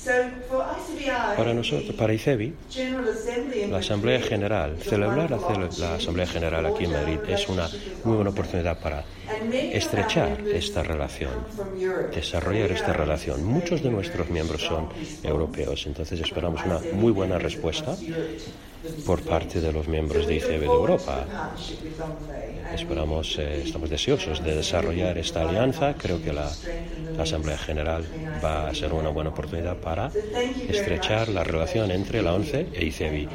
Para nosotros, para ICEBI, la Asamblea General, celebrar la Asamblea General aquí en Madrid es una muy buena oportunidad para estrechar esta relación, desarrollar esta relación. Muchos de nuestros miembros son europeos, entonces esperamos una muy buena respuesta por parte de los miembros de ICEBI de Europa. Estamos deseosos de desarrollar esta alianza. Creo que la Asamblea General va a ser una buena oportunidad para estrechar la relación entre la ONCE e ICEBI.